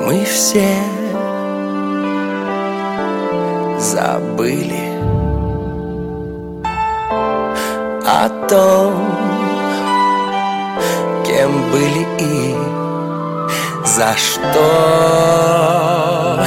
Мы все забыли о том, кем были и за что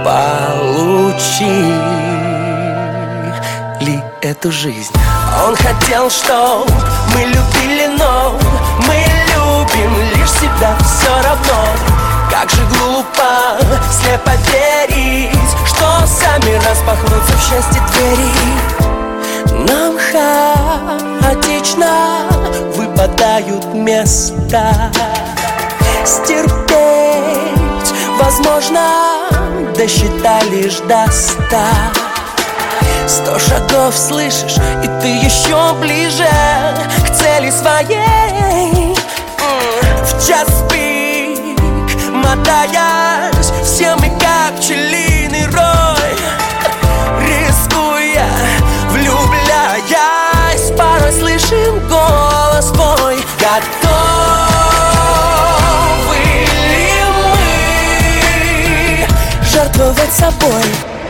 получили эту жизнь. Он хотел, чтоб мы любили, но мы любим лишь себя все равно. Как же глупо слепо верить, что сами распахнутся в счастье двери. Нам хаотично выпадают места. Стерпеть возможно, досчитай лишь до 100. 100 шагов слышишь, и ты еще ближе к цели своей. В час пик, мотаясь, все мы как пчелиный рой, рискуя, влюбляясь, порой слышим голос твой. Готовы ли мы жертвовать собой?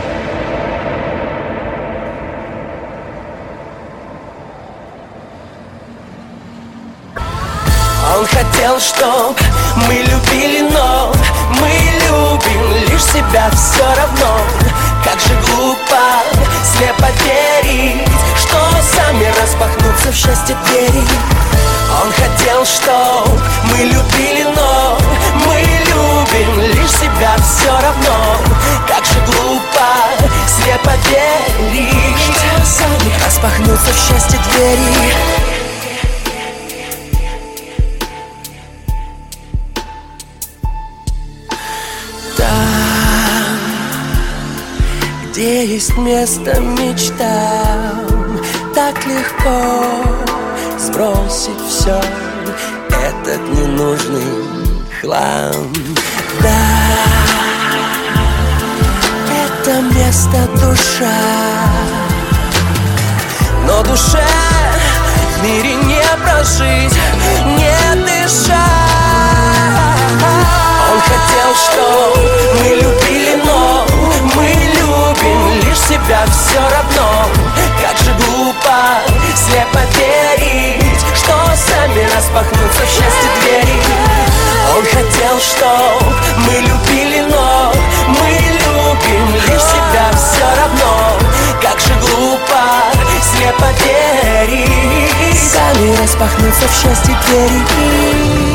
Он хотел, чтоб мы любили, но мы любим лишь себя все равно. Как же глупо слепо верить, что сами распахнутся в счастье двери. Он хотел, чтоб мы любили, но мы любим лишь себя все равно. Как же глупо слепо верить, что сами распахнутся в счастье двери. Где есть место мечтам, так легко сбросить все, этот ненужный хлам. Да, это место душа, но душе в мире не прожить, не дыша. Он хотел, чтоб мы любили, но мы любим лишь себя все равно. Как же глупо слепо верить, что сами распахнутся в счастье двери. Он хотел, чтоб мы любили, но мы любим лишь себя все равно. Как же глупо слепо верить, сами распахнутся в счастье двери.